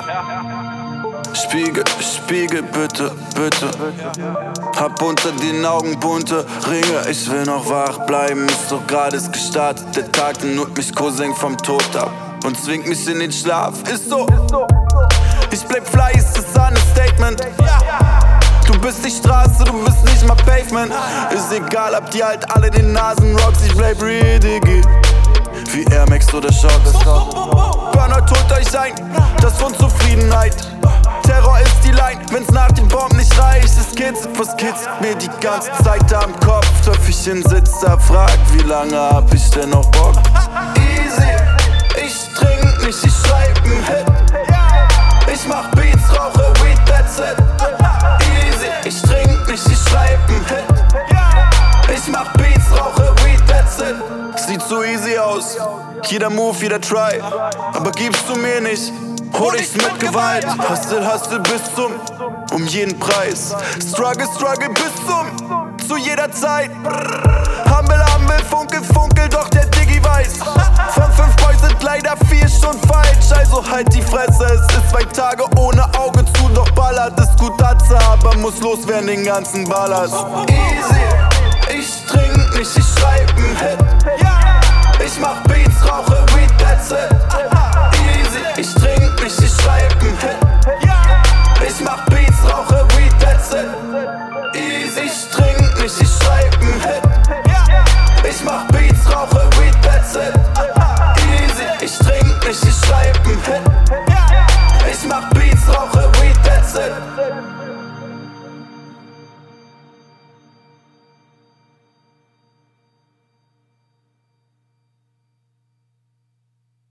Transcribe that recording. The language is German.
Spiegel, Spiegel, bitte, bitte. Hab unter den Augen bunte Ringe. Ich will noch wach bleiben, ist doch gerade gestartet. Der Tag, den holt mich Cousin vom Tod ab und zwingt mich in den Schlaf. Ist so. Ich bleib fly, ist das Understatement. Du bist die Straße, du bist nicht mal Pavement. Ist egal, ob die halt alle den Nasen rocks. Ich bleib real, Diggi, wie Air Max oder Shocks. Burnout holt euch ein, das von Zufriedenheit. Terror ist die Line, wenn's nach den Bomben nicht reicht. Es kitzelt, was kitzelt mir die ganze Zeit am Kopf. Töpfchen sitzt da, fragt, wie lange hab ich denn noch Bock? Easy, ich trink nicht, ich schreib nen Hit. Ich mach Beats, rauche Weed, that's it. Easy, ich trink nicht, ich schreib nen Hit. Ich mach Beats, rauche Weed, that's it. Sieht so easy aus, jeder Move, jeder Try. Aber gibst du mir nicht, hol ich's mit Gewalt. Hustle, hustle bis zum, um jeden Preis. Struggle, struggle bis zum, zu jeder Zeit. Humble, humble, funkel, funkel, doch der Diggi weiß. Von 5 Boys sind leider 4 schon falsch. Also halt die Fresse, es ist 2 Tage ohne Auge zu. Doch ballert ist gut Atze, aber muss loswerden den ganzen Ballast. Easy, ich trink nicht, ich schreib nen Hit. Ich mach Beats, rauche Weed, that's it. Easy, ich trink nicht, ich schreib nen Hit. Ich mach Beats, rauche Weed, that's it. Easy, ich trink